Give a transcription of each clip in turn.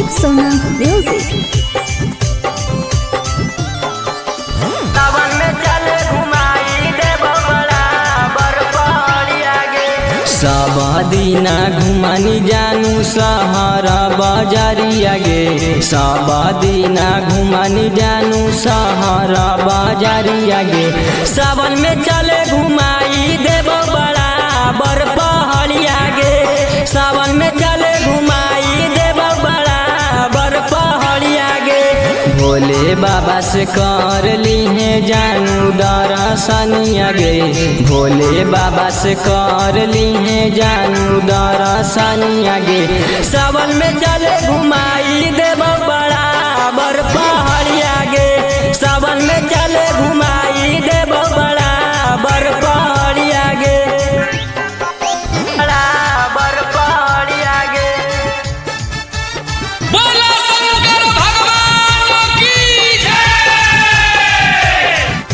Sona Music. सावन में चले घुमाई देव बड़ा बरपहरिया गे। सब दिना घुमानी जानू शहर बजरिया गे। सब दिना घुमानी जानू शहर बजरिया गे। सावन में चले घुमाई देव बड़ा बरपहरिया गे। सावन में चले घुमाई देव बड़ा बरपहरिया गे। भोले बाबा से कर ली है जानू दर्शनिया गे। भोले बाबा से कर ली है जानू दर्शनिया गे। सावन में चले घुमाई देव बड़ा बरपहरिया गे। सावन में चले घुमाई देव बड़ा बरपहरिया गे। बड़ा बरपहरिया गे। बोलो शंकर भगवान की जय।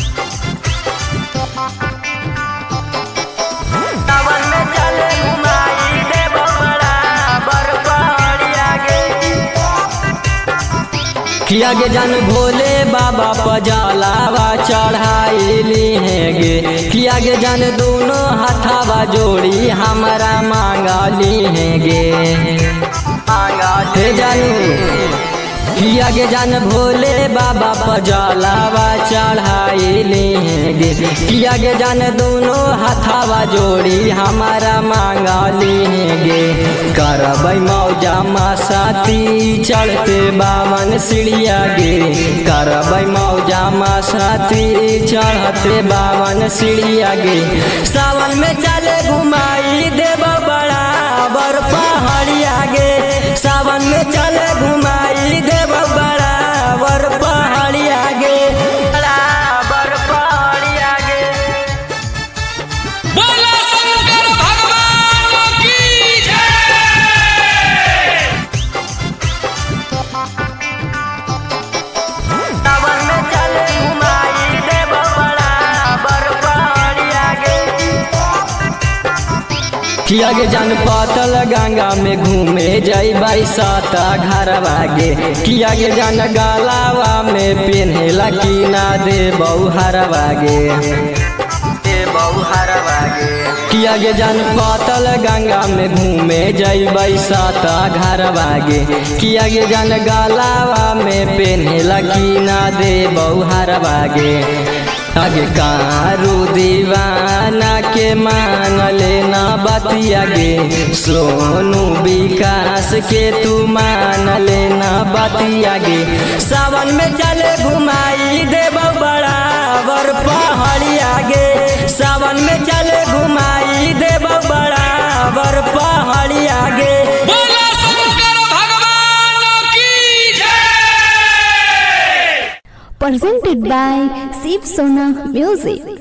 सावन में चले घुमाई देव बड़ा बरपहरिया गे। किया गे जान भोले बाबा पजलावा चढ़ाईली है गे। किया गे जान दोनों हाथावा जोड़ी हमारा मांगली है गे। हे जानू किया गे जान भोले बाबा पजलावा चढ़ाईली है गे। किया गे जान दोनों हाथावा जोड़ी हमारा मांगली है गे। करबै मौजा साथी चढ़ते बावन सीढ़िया गे। करबै मौजा साथी चढ़ते बावन सीढ़िया गे। सावन में चले घुमाई देव बड़ा बरपहरिया गे। सावन में चले घुमाई देव बड़ा बरपहरिया गे। बड़ा बरपहरिया गे। बोलो शंकर भगवान की जय। सावन में चले घुमाई देव बड़ा बरपहरिया गे। किया गे जान पातल गंगा में घूमे जइबै साता घरवा गे। किया गे जान गलावा में पेन्हेला की ना दे बहुहरवा गे। बहुहरवा गे। किया गे जान पातल गंगा में घूमे जइबै साता घरवा गे। किया गे जान गलावा में पेन्हेला की ना दे बहुहरवा गे। आगे कारू दीवाना के मान लेना बतिया गे। सोनू विकास के तू मान लेना बतिया गे। सावन में चले घुमाई देव बड़ा बरपहरिया गे। सावन में चले घुमाई देव बड़ा बरपहरिया गे। बोलो शंकर भगवान की जय। Presented by Shiv Sona Music.